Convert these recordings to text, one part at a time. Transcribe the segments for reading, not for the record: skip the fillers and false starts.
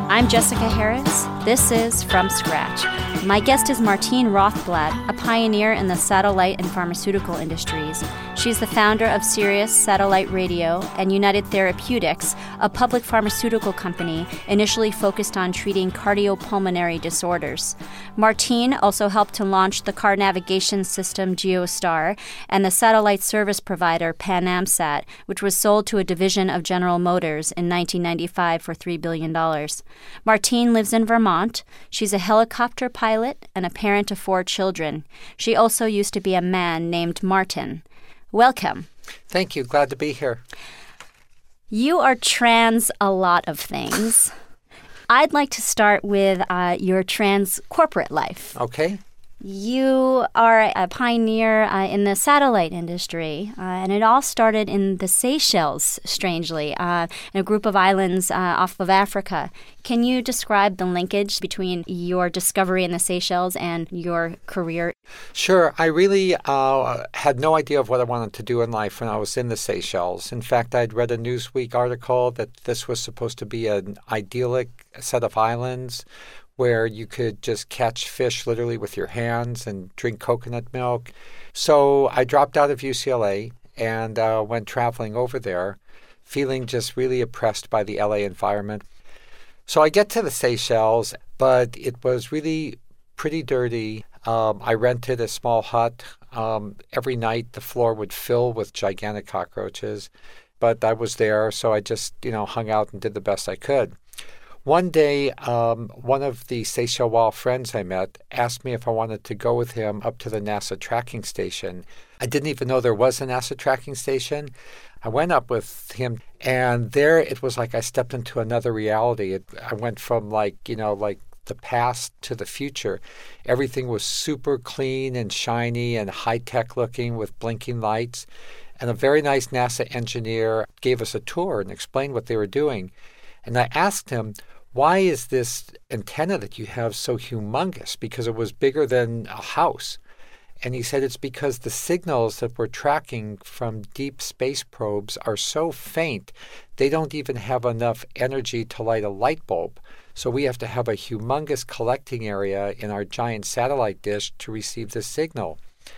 I'm Jessica Harris. This is From Scratch. My guest is Martine Rothblatt, a pioneer in the satellite and pharmaceutical industries. She's the founder of Sirius Satellite Radio and United Therapeutics, a public pharmaceutical company initially focused on treating cardiopulmonary disorders. Martine also helped to launch the car navigation system GeoStar and the satellite service provider PanAmSat, which was sold to a division of General Motors in 1995 for $3 billion. Martine lives in Vermont. She's a helicopter pilot and a parent of 4 children. She also used to be a man named Martin. Welcome. Thank you. Glad to be here. You are trans a lot of things. I'd like to start with your trans corporate life. Okay. You are a pioneer in the satellite industry, and it all started in the Seychelles, strangely, in a group of islands off of Africa. Can you describe the linkage between your discovery in the Seychelles and your career? Sure. I really had no idea of what I wanted to do in life when I was in the Seychelles. In fact, I'd read a Newsweek article that this was supposed to be an idyllic set of islands where you could just catch fish literally with your hands and drink coconut milk. So I dropped out of UCLA and went traveling over there, feeling just really oppressed by the LA environment. So I get to the Seychelles, but it was really pretty dirty. I rented a small hut. Every night the floor would fill with gigantic cockroaches. But I was there, so I just, hung out and did the best I could. One day, one of the Seychelles friends I met asked me if I wanted to go with him up to the NASA tracking station. I didn't even know there was a NASA tracking station. I went up with him, and there it was like I stepped into another reality. I went from like the past to the future. Everything was super clean and shiny and high-tech looking with blinking lights. And a very nice NASA engineer gave us a tour and explained what they were doing. And I asked him, why is this antenna that you have so humongous? Because it was bigger than a house. And he said it's because the signals that we're tracking from deep space probes are so faint, they don't even have enough energy to light a light bulb. So we have to have a humongous collecting area in our giant satellite dish to receive the signal.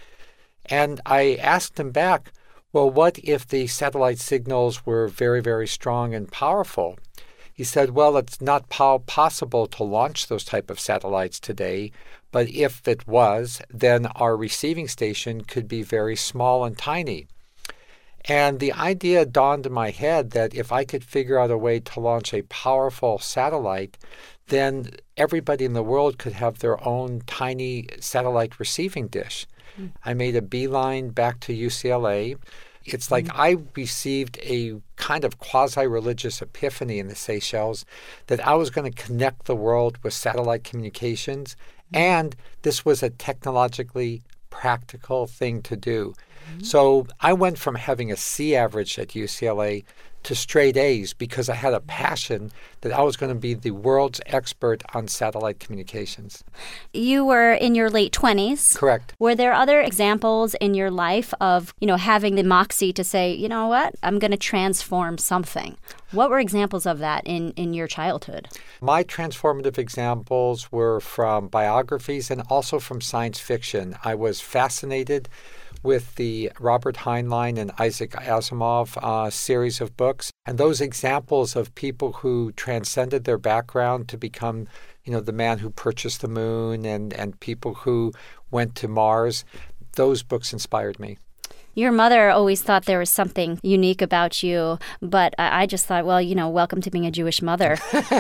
And I asked him back, well, what if the satellite signals were very, very strong and powerful? He said, well, it's not possible to launch those type of satellites today, but if it was, then our receiving station could be very small and tiny. And the idea dawned in my head that if I could figure out a way to launch a powerful satellite, then everybody in the world could have their own tiny satellite receiving dish. I made a beeline back to UCLA. It's like I received a kind of quasi-religious epiphany in the Seychelles that I was going to connect the world with satellite communications, and this was a technologically practical thing to do. So I went from having a C average at UCLA to straight A's because I had a passion that I was going to be the world's expert on satellite communications. You were in your late 20s. Correct. Were there other examples in your life of, having the moxie to say, you know what, I'm going to transform something? What were examples of that in your childhood? My transformative examples were from biographies and also from science fiction. I was fascinated with the Robert Heinlein and Isaac Asimov series of books. And those examples of people who transcended their background to become, the man who purchased the moon and people who went to Mars, those books inspired me. Your mother always thought there was something unique about you, but I just thought, well, welcome to being a Jewish mother.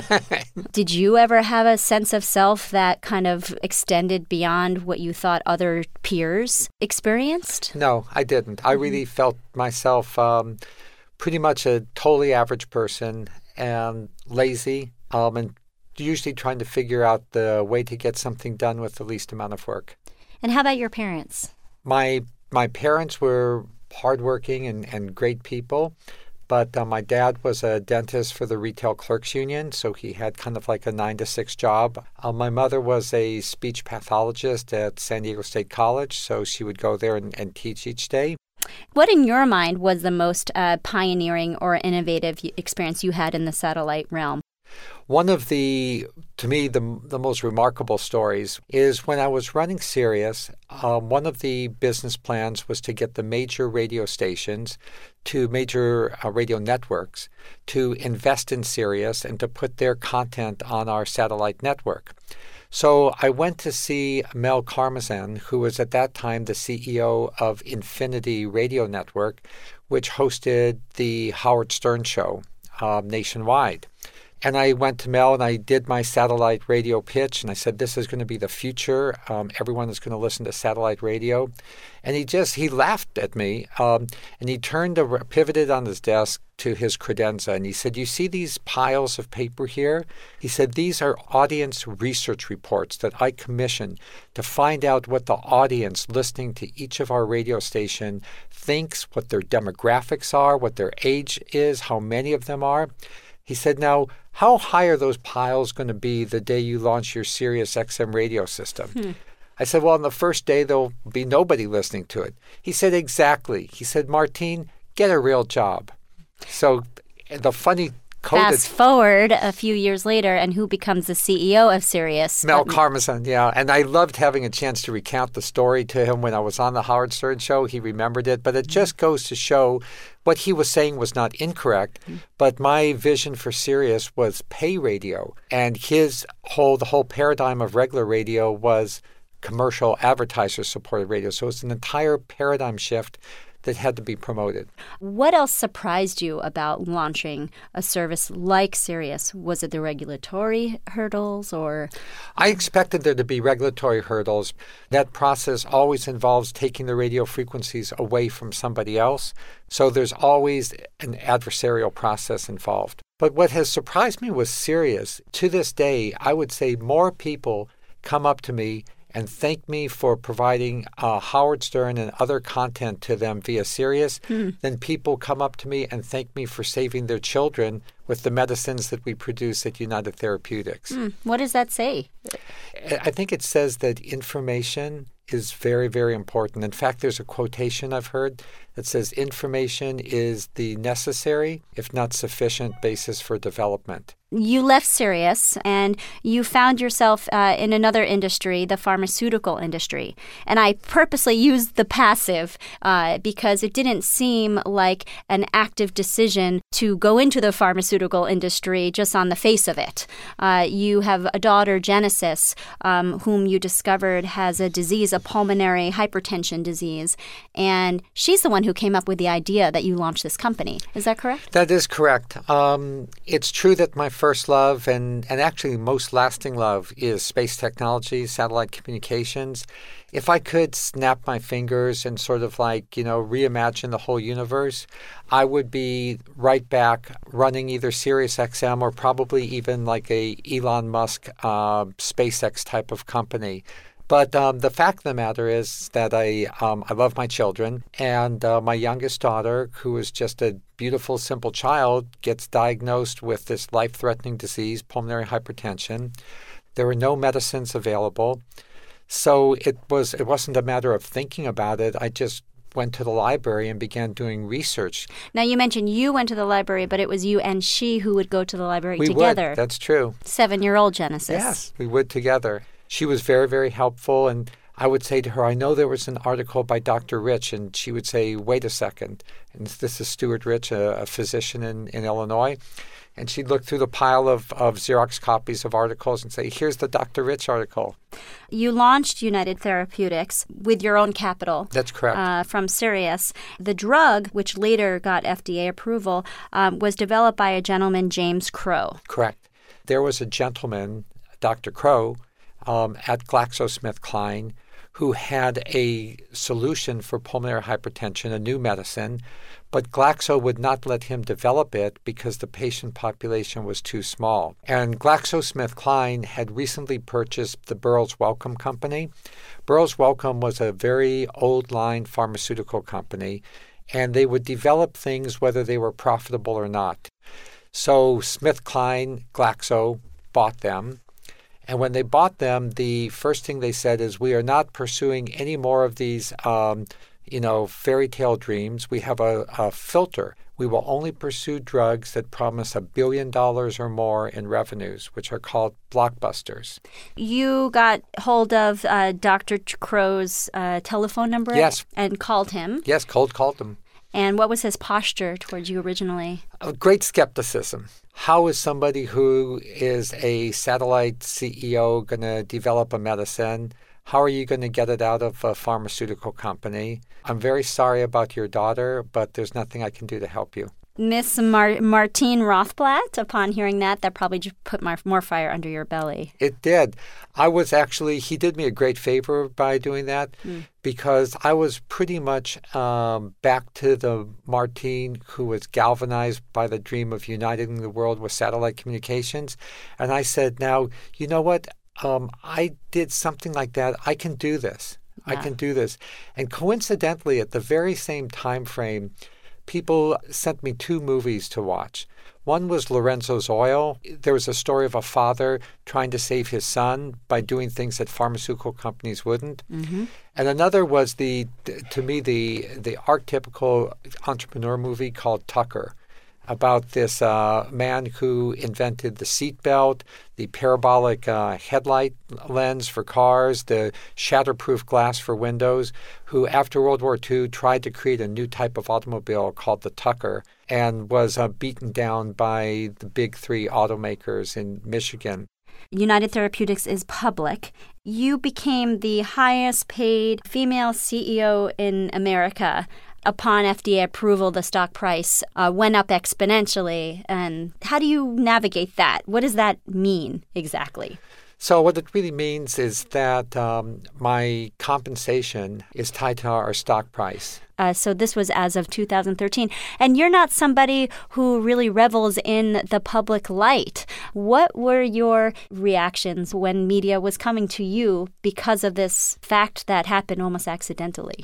Did you ever have a sense of self that kind of extended beyond what you thought other peers experienced? No, I didn't. I really felt myself pretty much a totally average person and lazy and usually trying to figure out the way to get something done with the least amount of work. And how about your parents? My parents were hardworking and great people, but my dad was a dentist for the Retail Clerks Union, so he had kind of like a 9-to-6 job. My mother was a speech pathologist at San Diego State College, so she would go there and teach each day. What in your mind was the most pioneering or innovative experience you had in the satellite realm? One of to me, the most remarkable stories is when I was running Sirius, one of the business plans was to get the major radio stations to major radio networks to invest in Sirius and to put their content on our satellite network. So I went to see Mel Karmazin, who was at that time the CEO of Infinity Radio Network, which hosted the Howard Stern Show nationwide. And I went to Mel and I did my satellite radio pitch, and I said, this is going to be the future. Everyone is going to listen to satellite radio. And he laughed at me, and he pivoted on his desk to his credenza, and he said, you see these piles of paper here? He said, these are audience research reports that I commissioned to find out what the audience listening to each of our radio station thinks, what their demographics are, what their age is, how many of them are. He said, now, how high are those piles going to be the day you launch your Sirius XM radio system? I said, well, on the first day, there'll be nobody listening to it. He said, exactly. He said, Martine, get a real job. So the funny Fast forward a few years later, and who becomes the CEO of Sirius? Mel Karmazin, yeah. And I loved having a chance to recount the story to him when I was on the Howard Stern Show. He remembered it. But it just goes to show what he was saying was not incorrect. But my vision for Sirius was pay radio. And the whole paradigm of regular radio was commercial advertiser-supported radio. So it's an entire paradigm shift that had to be promoted. What else surprised you about launching a service like Sirius? Was it the regulatory hurdles or? I expected there to be regulatory hurdles. That process always involves taking the radio frequencies away from somebody else. So there's always an adversarial process involved. But what has surprised me with Sirius, to this day, I would say more people come up to me and thank me for providing Howard Stern and other content to them via Sirius, then people come up to me and thank me for saving their children with the medicines that we produce at United Therapeutics. What does that say? I think it says that information is very, very important. In fact, there's a quotation I've heard that says information is the necessary, if not sufficient, basis for development. You left Sirius and you found yourself in another industry, the pharmaceutical industry. And I purposely used the passive because it didn't seem like an active decision to go into the pharmaceutical industry just on the face of it. You have a daughter, Genesis, whom you discovered has a disease, a pulmonary hypertension disease. And she's the one who came up with the idea that you launched this company. Is that correct? That is correct. It's true that my first love and actually most lasting love is space technology, satellite communications. If I could snap my fingers and sort of reimagine the whole universe, I would be right back running either Sirius XM or probably even like a Elon Musk SpaceX type of company. But the fact of the matter is that I love my children, and my youngest daughter, who is just a beautiful, simple child, gets diagnosed with this life-threatening disease, pulmonary hypertension. There were no medicines available. So it wasn't a matter of thinking about it. I just went to the library and began doing research. Now, you mentioned you went to the library, but it was you and she who would go to the library together. We would. That's true. 7-year-old Genesis. Yes, we would together. She was very, very helpful, and I would say to her, I know there was an article by Dr. Rich, and she would say, wait a second. And this is Stuart Rich, a physician in Illinois. And she'd look through the pile of Xerox copies of articles and say, here's the Dr. Rich article. You launched United Therapeutics with your own capital. That's correct. From Sirius. The drug, which later got FDA approval, was developed by a gentleman, James Crow. Correct. There was a gentleman, Dr. Crow, at GlaxoSmithKline, who had a solution for pulmonary hypertension, a new medicine, but Glaxo would not let him develop it because the patient population was too small. And GlaxoSmithKline had recently purchased the Burroughs Wellcome Company. Burroughs Wellcome was a very old-line pharmaceutical company, and they would develop things whether they were profitable or not. So SmithKline, Glaxo, bought them. And when they bought them, the first thing they said is, we are not pursuing any more of these, fairy tale dreams. We have a filter. we will only pursue drugs that promise $1 billion or more in revenues, which are called blockbusters. You got hold of Dr. Crow's telephone number? Yes. And called him? Yes, cold called him. And what was his posture towards you originally? Great skepticism. How is somebody who is a satellite CEO going to develop a medicine? How are you going to get it out of a pharmaceutical company? I'm very sorry about your daughter, but there's nothing I can do to help you. Miss Martine Rothblatt, upon hearing that probably just put more fire under your belly. It did. He did me a great favor by doing that because I was pretty much back to the Martine who was galvanized by the dream of uniting the world with satellite communications. And I said, now, you know what? I did something like that. I can do this. Yeah. I can do this. And coincidentally, at the very same time frame, people sent me 2 movies to watch. One was Lorenzo's Oil. There was a story of a father trying to save his son by doing things that pharmaceutical companies wouldn't. Mm-hmm. And another was to me, the archetypical entrepreneur movie called Tucker, about this man who invented the seatbelt, the parabolic headlight lens for cars, the shatterproof glass for windows, who after World War II tried to create a new type of automobile called the Tucker and was beaten down by the big 3 automakers in Michigan. United Therapeutics is public. You became the highest paid female CEO in America. Upon FDA approval, the stock price went up exponentially. And how do you navigate that? What does that mean exactly? So what it really means is that my compensation is tied to our stock price. So this was as of 2013. And you're not somebody who really revels in the public light. What were your reactions when media was coming to you because of this fact that happened almost accidentally?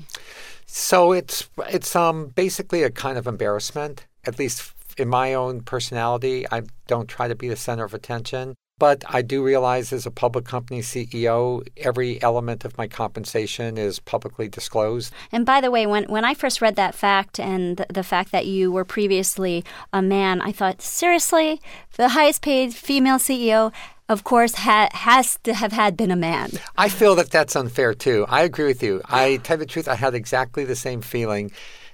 So it's basically a kind of embarrassment, at least in my own personality. I don't try to be the center of attention. But I do realize as a public company CEO, every element of my compensation is publicly disclosed. And by the way, when I first read that fact and the fact that you were previously a man, I thought, seriously, the highest paid female CEO, of course, has to have been a man. I feel that that's unfair, too. I agree with you. I tell you the truth, I had exactly the same feeling.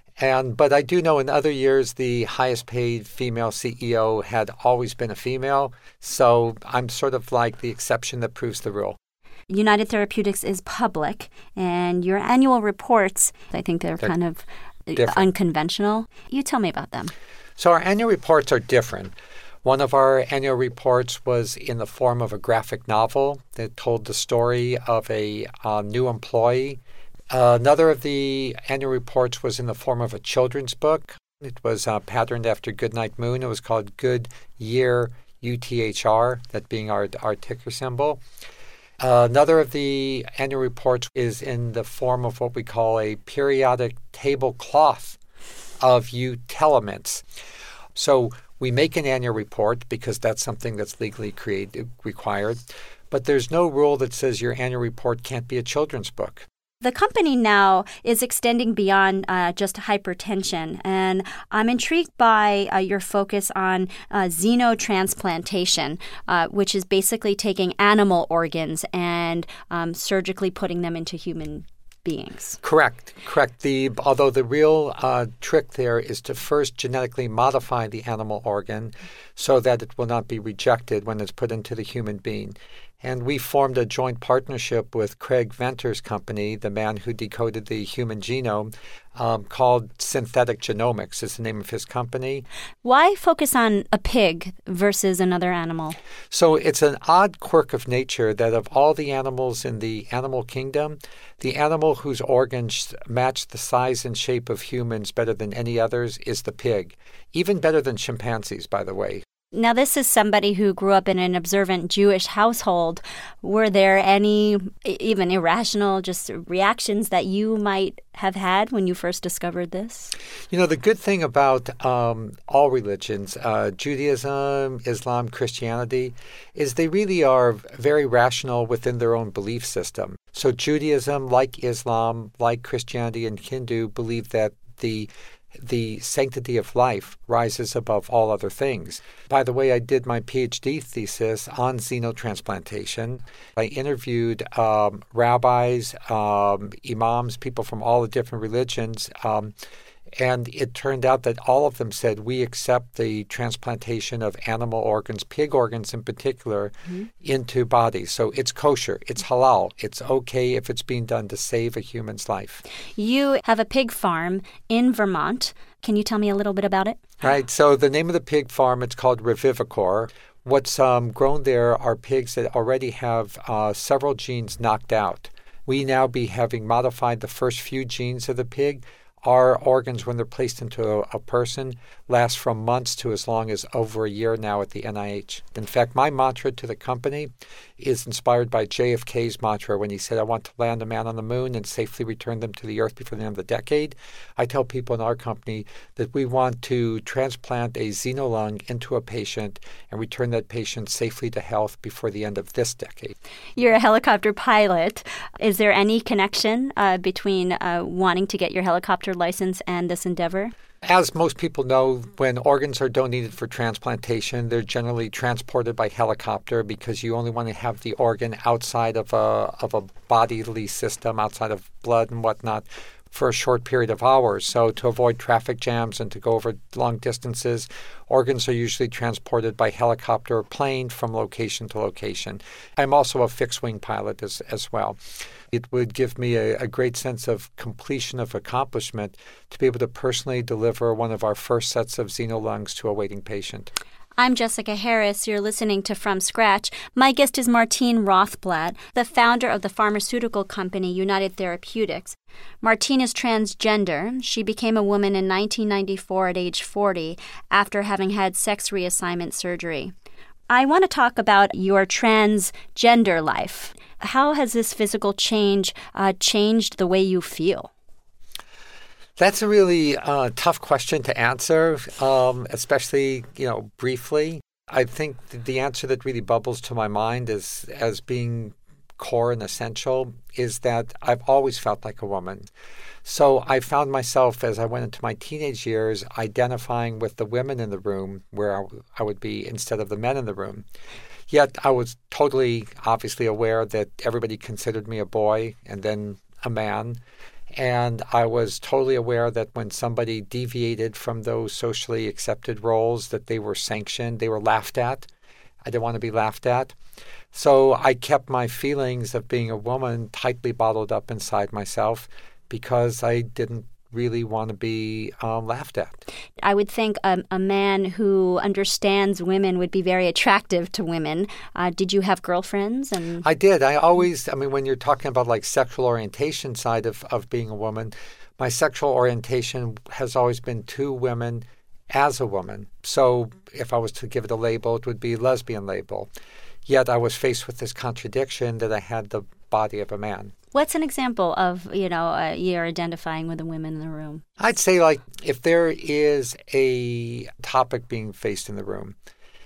But I do know in other years, the highest paid female CEO had always been a female. So I'm sort of like the exception that proves the rule. United Therapeutics is public, and your annual reports, I think they're kind of different. Unconventional. You tell me about them. So our annual reports are different. One of our annual reports was in the form of a graphic novel that told the story of a new employee. Another of the annual reports was in the form of a children's book. It was patterned after Goodnight Moon. It was called Good Year UTHR, that being our ticker symbol. Another of the annual reports is in the form of what we call a periodic tablecloth of UTelements. So we make an annual report because that's something that's legally required. But there's no rule that says your annual report can't be a children's book. The company now is extending beyond just hypertension, and I'm intrigued by your focus on xenotransplantation, which is basically taking animal organs and surgically putting them into human beings. Correct. Although the real trick there is to first genetically modify the animal organ so that it will not be rejected when it's put into the human being. And we formed a joint partnership with Craig Venter's company, the man who decoded the human genome, called Synthetic Genomics is the name of his company. Why focus on a pig versus another animal? So it's an odd quirk of nature that of all the animals in the animal kingdom, the animal whose organs match the size and shape of humans better than any others is the pig. Even better than chimpanzees, by the way. Now, this is somebody who grew up in an observant Jewish household. Were there any even irrational just reactions that you might have had when you first discovered this? You know, the good thing about all religions, Judaism, Islam, Christianity, is they really are very rational within their own belief system. So Judaism, like Islam, like Christianity and Hindu, believe that the the sanctity of life rises above all other things. By the way, I did my PhD thesis on xenotransplantation. I interviewed rabbis, imams, people from all the different religions, and it turned out that all of them said, we accept the transplantation of animal organs, pig organs in particular, into bodies. So it's kosher, it's halal, it's okay if it's being done to save a human's life. You have a pig farm in Vermont. Can you tell me a little bit about it? Right. So the name of the pig farm, it's called Revivicor. What's grown there are pigs that already have several genes knocked out. We now be having modified the first few genes of the pig. Our organs, when they're placed into a person, last from months to as long as over a year now at the NIH. In fact, my mantra to the company is inspired by JFK's mantra when he said, I want to land a man on the moon and safely return them to the earth before the end of the decade. I tell people in our company that we want to transplant a xenolung into a patient and return that patient safely to health before the end of this decade. You're a helicopter pilot. Is there any connection between wanting to get your helicopter license and this endeavor? As most people know, when organs are donated for transplantation, they're generally transported by helicopter because you only want to have the organ outside of a bodily system, outside of blood and whatnot, for a short period of hours. So to avoid traffic jams and to go over long distances, organs are usually transported by helicopter or plane from location to location. I'm also a fixed-wing pilot as well. It would give me a great sense of completion of accomplishment to be able to personally deliver one of our first sets of xenolungs to a waiting patient. I'm Jessica Harris. You're listening to From Scratch. My guest is Martine Rothblatt, the founder of the pharmaceutical company United Therapeutics. Martine is transgender. She became a woman in 1994 at age 40 after having had sex reassignment surgery. I want to talk about your transgender life. How has this physical change changed the way you feel? That's a really tough question to answer, especially, briefly. I think the answer that really bubbles to my mind as being core and essential is that I've always felt like a woman. So I found myself, as I went into my teenage years, identifying with the women in the room where I would be instead of the men in the room. Yet I was totally, obviously aware that everybody considered me a boy and then a man. And I was totally aware that when somebody deviated from those socially accepted roles, that they were sanctioned, they were laughed at. I didn't want to be laughed at. So I kept my feelings of being a woman tightly bottled up inside myself because I didn't really want to be laughed at. I would think a man who understands women would be very attractive to women. Did you have girlfriends? I did. When you're talking about like sexual orientation side of being a woman, my sexual orientation has always been to women as a woman. So if I was to give it a label, it would be lesbian label. Yet I was faced with this contradiction that I had the body of a man. What's an example of, you're identifying with the women in the room? I'd say, if there is a topic being faced in the room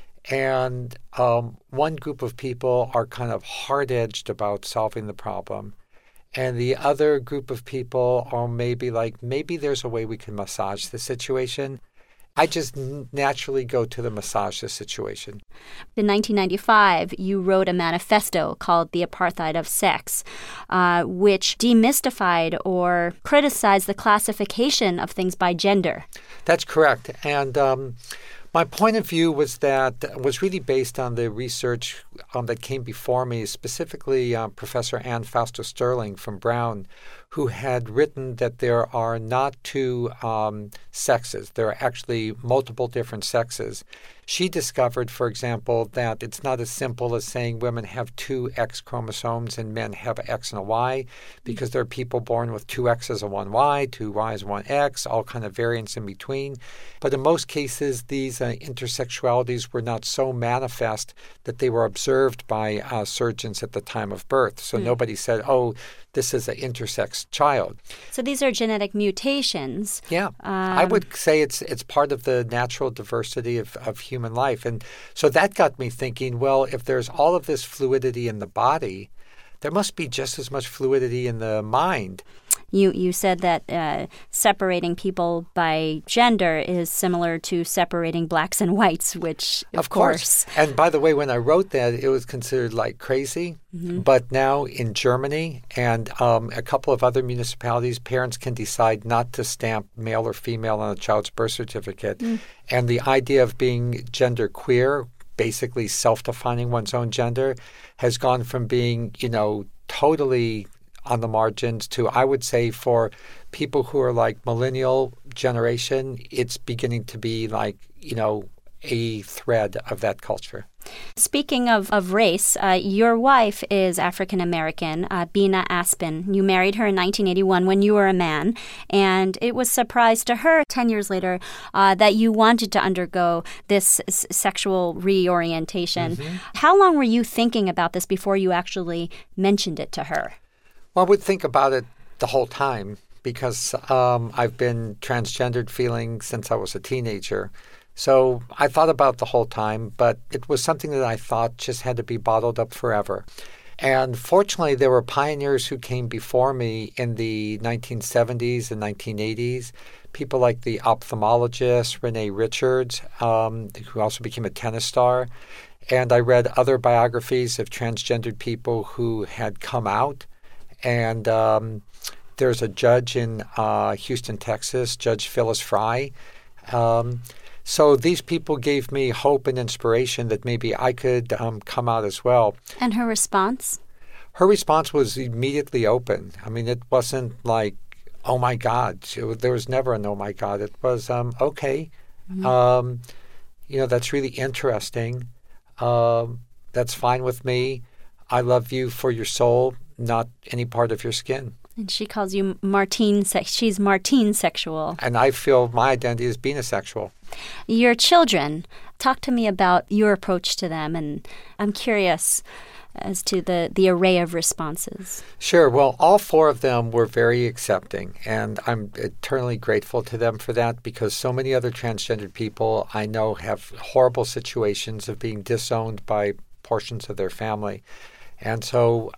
and one group of people are kind of hard-edged about solving the problem and the other group of people are maybe there's a way we can massage the situation, I just naturally go to the massage the situation. In 1995, you wrote a manifesto called The Apartheid of Sex, which demystified or criticized the classification of things by gender. That's correct. And my point of view was really based on the research that came before me, specifically Professor Anne Fausto-Sterling from Brown, who had written that there are not two sexes. There are actually multiple different sexes. She discovered, for example, that it's not as simple as saying women have two X chromosomes and men have an X and a Y, because there are people born with two X's and one Y, two Y's and one X, all kind of variants in between. But in most cases, these intersexualities were not so manifest that they were observed by surgeons at the time of birth. So nobody said, oh, this is an intersex child. So these are genetic mutations. Yeah. I would say it's part of the natural diversity of human life. And so that got me thinking, well, if there's all of this fluidity in the body, there must be just as much fluidity in the mind. You said that separating people by gender is similar to separating blacks and whites, which, of course. And by the way, when I wrote that, it was considered like crazy. Mm-hmm. But now in Germany and a couple of other municipalities, parents can decide not to stamp male or female on a child's birth certificate. Mm. And the idea of being gender queer, basically self-defining one's own gender, has gone from being, totally on the margins to, I would say, for people who are like millennial generation, it's beginning to be like, a thread of that culture. Speaking of race, your wife is African-American, Bina Aspen. You married her in 1981 when you were a man, and it was a surprise to her 10 years later that you wanted to undergo this sexual reorientation. Mm-hmm. How long were you thinking about this before you actually mentioned it to her? Well, I would think about it the whole time because I've been transgendered feeling since I was a teenager. So I thought about the whole time, but it was something that I thought just had to be bottled up forever. And fortunately, there were pioneers who came before me in the 1970s and 1980s, people like the ophthalmologist Renee Richards, who also became a tennis star. And I read other biographies of transgendered people who had come out. And there's a judge in Houston, Texas, Judge Phyllis Fry. So these people gave me hope and inspiration that maybe I could come out as well. And her response? Her response was immediately open. I mean, it wasn't like, oh, my God. There was never an oh, my God. It was, okay. Mm-hmm. That's really interesting. That's fine with me. I love you for your soul, not any part of your skin. And she calls you Martine. She's Martine sexual. And I feel my identity is being asexual. Your children, talk to me about your approach to them. And I'm curious as to the array of responses. Sure. Well, all four of them were very accepting. And I'm eternally grateful to them for that because so many other transgendered people I know have horrible situations of being disowned by portions of their family. And so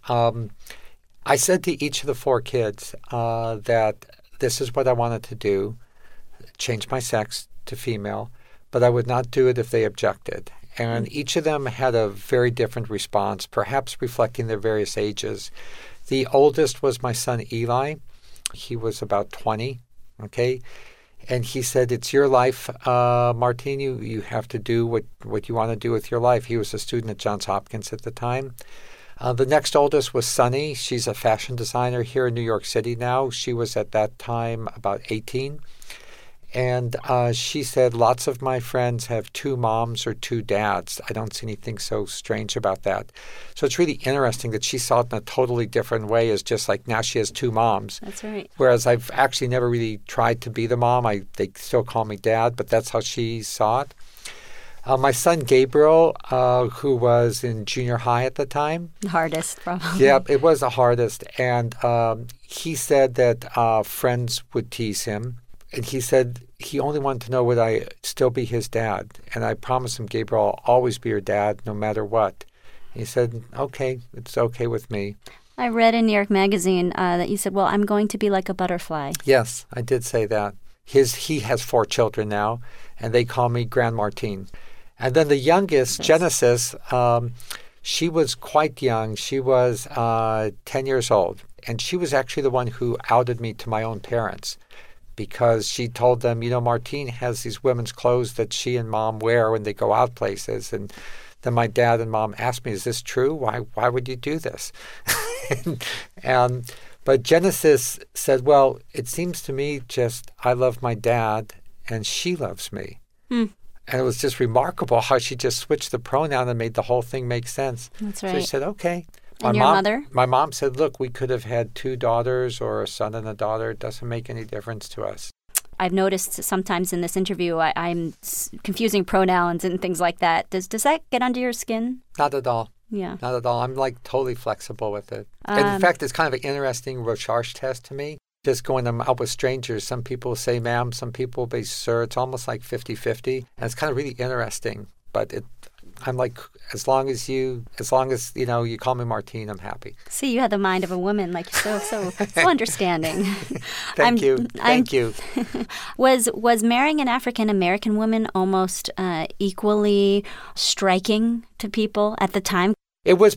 I said to each of the four kids that this is what I wanted to do, change my sex to female, but I would not do it if they objected. And each of them had a very different response, perhaps reflecting their various ages. The oldest was my son Eli. He was about 20, okay? And he said, it's your life, Martine. You have to do what you want to do with your life. He was a student at Johns Hopkins at the time. The next oldest was Sunny. She's a fashion designer here in New York City now. She was at that time about 18. And she said, lots of my friends have two moms or two dads. I don't see anything so strange about that. So it's really interesting that she saw it in a totally different way as just like now she has two moms. That's right. Whereas I've actually never really tried to be the mom. They still call me dad, but that's how she saw it. My son Gabriel, who was in junior high at the time. The hardest, probably. Yeah, it was the hardest. And he said that friends would tease him. And he said he only wanted to know would I still be his dad. And I promised him, Gabriel, I'll always be your dad no matter what. He said, okay, it's okay with me. I read in New York Magazine that you said, well, I'm going to be like a butterfly. Yes, I did say that. He has 4 children now, and they call me Grand Martine. And then the youngest, Genesis, she was quite young. She was 10 years old. And she was actually the one who outed me to my own parents because she told them, Martine has these women's clothes that she and mom wear when they go out places. And then my dad and mom asked me, is this true? Why would you do this? But Genesis said, well, it seems to me just I love my dad and she loves me. And it was just remarkable how she just switched the pronoun and made the whole thing make sense. That's right. So she said, okay. And your mother? My mom said, look, we could have had 2 daughters or a son and a daughter. It doesn't make any difference to us. I've noticed sometimes in this interview I'm confusing pronouns and things like that. Does that get under your skin? Not at all. Yeah. Not at all. I'm like totally flexible with it. And in fact, it's kind of an interesting recherche test to me. Just going out with strangers, some people say ma'am, some people say sir. It's almost like 50-50. And it's kind of really interesting. But I'm like, as long as you call me Martine, I'm happy. See, you had the mind of a woman, like so understanding. Thank you. Was marrying an African American woman almost equally striking to people at the time? It was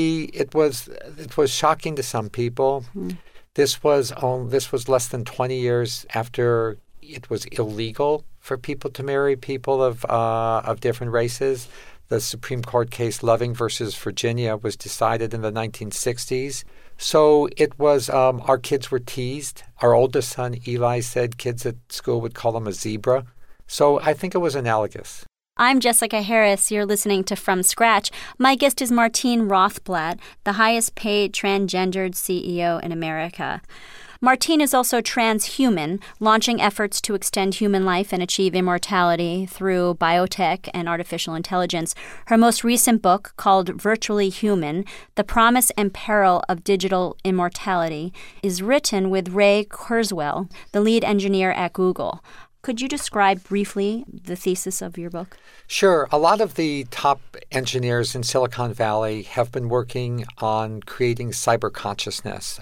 shocking to some people. This was less than 20 years after it was illegal for people to marry people of different races. The Supreme Court case Loving versus Virginia was decided in the 1960s. So it was, our kids were teased. Our oldest son, Eli, said kids at school would call him a zebra. So I think it was analogous. I'm Jessica Harris. You're listening to From Scratch. My guest is Martine Rothblatt, the highest paid transgendered CEO in America. Martine is also transhuman, launching efforts to extend human life and achieve immortality through biotech and artificial intelligence. Her most recent book, called Virtually Human, The Promise and Peril of Digital Immortality, is written with Ray Kurzweil, the lead engineer at Google. Could you describe briefly the thesis of your book? Sure. A lot of the top engineers in Silicon Valley have been working on creating cyber consciousness,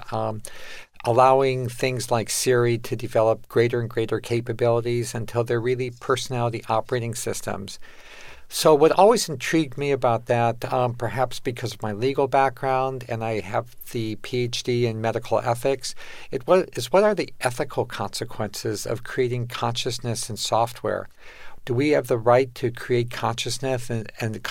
allowing things like Siri to develop greater and greater capabilities until they're really personality operating systems. So what always intrigued me about that, perhaps because of my legal background and I have the PhD in medical ethics, is what are the ethical consequences of creating consciousness in software? Do we have the right to create consciousness and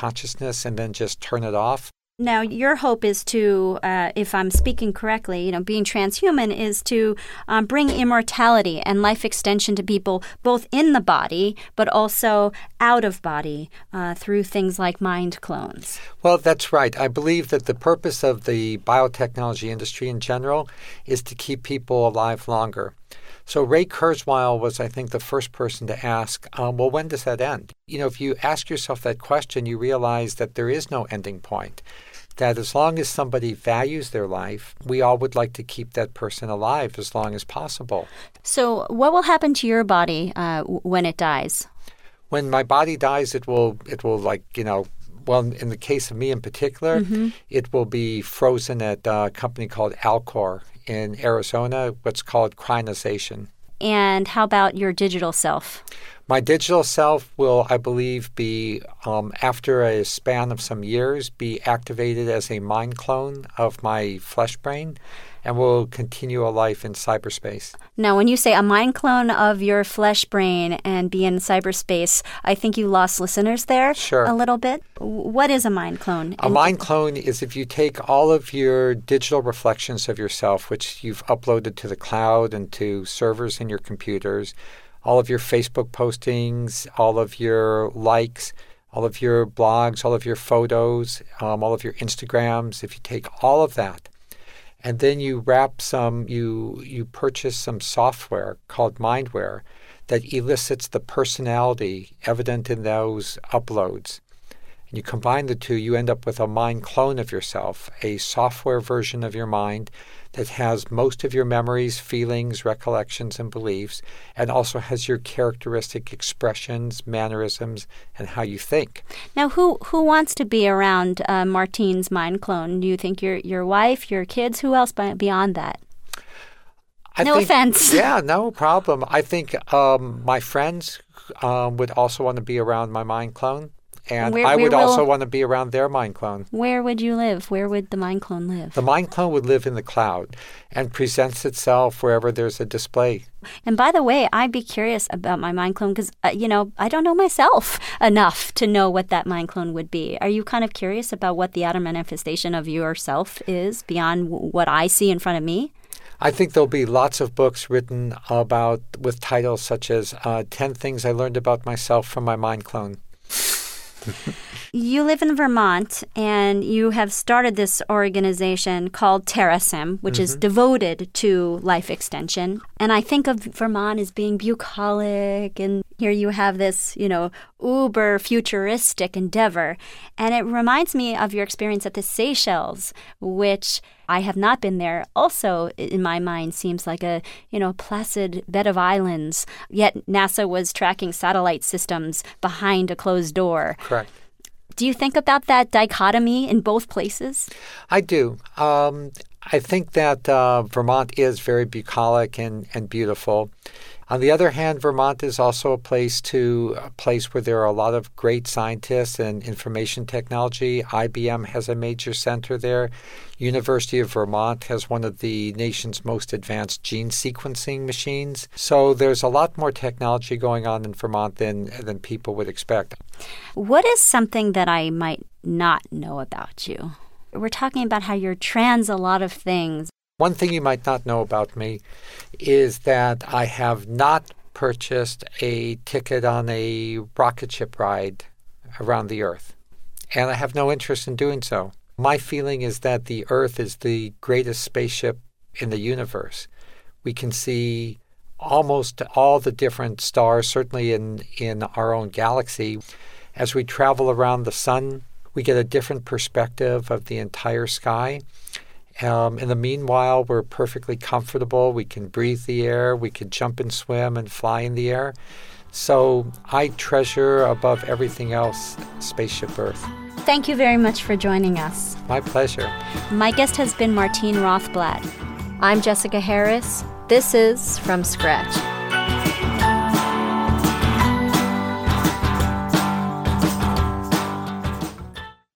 then just turn it off? Now, your hope is to, if I'm speaking correctly, being transhuman is to bring immortality and life extension to people both in the body but also out of body through things like mind clones. Well, that's right. I believe that the purpose of the biotechnology industry in general is to keep people alive longer. So Ray Kurzweil was, I think, the first person to ask, well, when does that end? If you ask yourself that question, you realize that there is no ending point, that as long as somebody values their life, we all would like to keep that person alive as long as possible. So what will happen to your body when it dies? When my body dies, it will well, in the case of me in particular, it will be frozen at a company called Alcor in Arizona, what's called cryonisation. And how about your digital self? My digital self will, I believe, be, after a span of some years, be activated as a mind clone of my flesh brain and will continue a life in cyberspace. Now, when you say a mind clone of your flesh brain and be in cyberspace, I think you lost listeners there a little bit. What is a mind clone? A mind clone is if you take all of your digital reflections of yourself, which you've uploaded to the cloud and to servers in your computers, all of your Facebook postings, all of your likes, all of your blogs, all of your photos, all of your Instagrams, if you take all of that, and then you you purchase some software called Mindware that elicits the personality evident in those uploads. And you combine the two, you end up with a mind clone of yourself, a software version of your mind that has most of your memories, feelings, recollections, and beliefs, and also has your characteristic expressions, mannerisms, and how you think. Now, who wants to be around Martine's mind clone? Do you think your wife, your kids? Who else beyond that? No offense. Yeah, no problem. I think my friends would also want to be around my mind clone. And I would also want to be around their mind clone. Where would you live? Where would the mind clone live? The mind clone would live in the cloud and presents itself wherever there's a display. And by the way, I'd be curious about my mind clone because, I don't know myself enough to know what that mind clone would be. Are you kind of curious about what the outer manifestation of yourself is beyond what I see in front of me? I think there'll be lots of books written with titles such as 10 Things I Learned About Myself from My Mind Clone. You live in Vermont, and you have started this organization called TerraSim, which is devoted to life extension. And I think of Vermont as being bucolic, and here you have this, uber futuristic endeavor. And it reminds me of your experience at the Seychelles, which I have not been there. Also, in my mind, seems like a, placid bed of islands. Yet NASA was tracking satellite systems behind a closed door. Correct. Do you think about that dichotomy in both places? I do. I think that Vermont is very bucolic and beautiful. On the other hand, Vermont is also a place where there are a lot of great scientists and information technology. IBM has a major center there. University of Vermont has one of the nation's most advanced gene sequencing machines. So there's a lot more technology going on in Vermont than people would expect. What is something that I might not know about you? We're talking about how you're trans a lot of things. One thing you might not know about me is that I have not purchased a ticket on a rocket ship ride around the Earth, and I have no interest in doing so. My feeling is that the Earth is the greatest spaceship in the universe. We can see almost all the different stars, certainly in our own galaxy. As we travel around the sun, we get a different perspective of the entire sky. In the meanwhile, we're perfectly comfortable. We can breathe the air. We can jump and swim and fly in the air. So I treasure above everything else Spaceship Earth. Thank you very much for joining us. My pleasure. My guest has been Martine Rothblatt. I'm Jessica Harris. This is From Scratch.